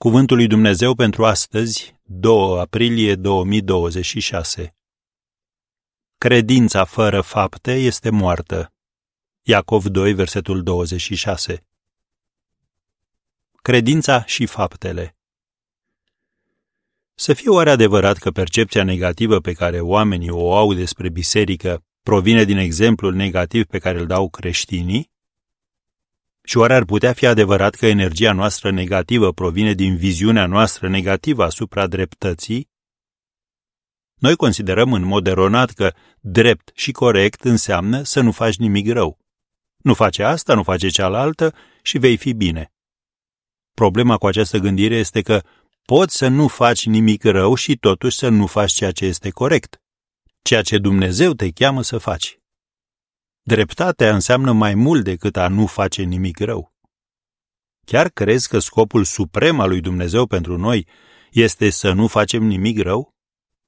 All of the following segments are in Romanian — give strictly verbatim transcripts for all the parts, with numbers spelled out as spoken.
Cuvântul lui Dumnezeu pentru astăzi, doi aprilie două mii douăzeci și șase. Credința fără fapte este moartă. Iacov doi, versetul douăzeci și șase. Credința și faptele. Să fie oare adevărat că percepția negativă pe care oamenii o au despre biserică provine din exemplul negativ pe care îl dau creștinii? Și oare ar putea fi adevărat că energia noastră negativă provine din viziunea noastră negativă asupra dreptății? Noi considerăm în mod eronat că drept și corect înseamnă să nu faci nimic rău. Nu face asta, nu face cealaltă și vei fi bine. Problema cu această gândire este că poți să nu faci nimic rău și totuși să nu faci ceea ce este corect, ceea ce Dumnezeu te cheamă să faci. Dreptatea înseamnă mai mult decât a nu face nimic rău. Chiar crezi că scopul suprem al lui Dumnezeu pentru noi este să nu facem nimic rău?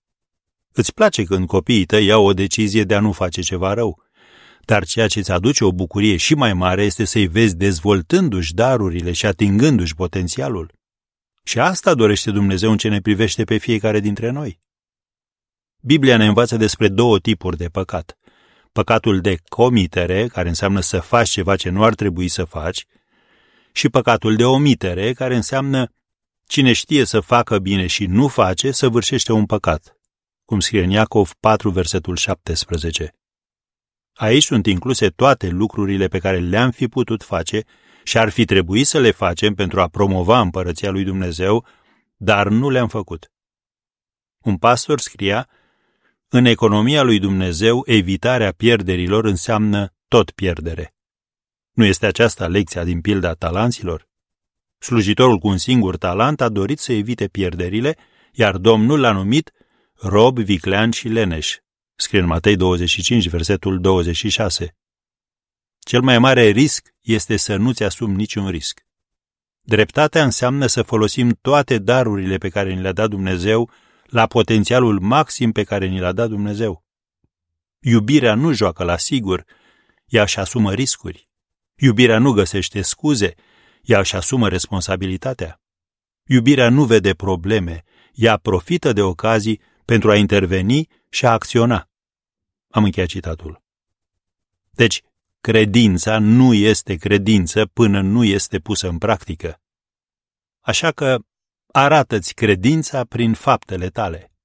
Îți place când copiii tăi iau o decizie de a nu face ceva rău, dar ceea ce îți aduce o bucurie și mai mare este să-i vezi dezvoltându-și darurile și atingându-și potențialul. Și asta dorește Dumnezeu în ce ne privește pe fiecare dintre noi. Biblia ne învață despre două tipuri de păcat. Păcatul de comitere, care înseamnă să faci ceva ce nu ar trebui să faci, și păcatul de omitere, care înseamnă cine știe să facă bine și nu face, săvârșește un păcat, cum scrie în Iacov patru, versetul șaptesprezece. Aici sunt incluse toate lucrurile pe care le-am fi putut face și ar fi trebuit să le facem pentru a promova împărăția lui Dumnezeu, dar nu le-am făcut. Un pastor scria: în economia lui Dumnezeu, evitarea pierderilor înseamnă tot pierdere. Nu este aceasta lecția din pilda talanților? Slujitorul cu un singur talent a dorit să evite pierderile, iar Domnul l-a numit rob, viclean și leneș. Scrie în Matei douăzeci și cinci, versetul douăzeci și șase. Cel mai mare risc este să nu-ți asumi niciun risc. Dreptatea înseamnă să folosim toate darurile pe care ni le-a dat Dumnezeu la potențialul maxim pe care ni l-a dat Dumnezeu. Iubirea nu joacă la sigur, ea își asumă riscuri. Iubirea nu găsește scuze, ea își asumă responsabilitatea. Iubirea nu vede probleme, ea profită de ocazii pentru a interveni și a acționa. Am încheiat citatul. Deci, credința nu este credință până nu este pusă în practică. Așa că arată-ți credința prin faptele tale.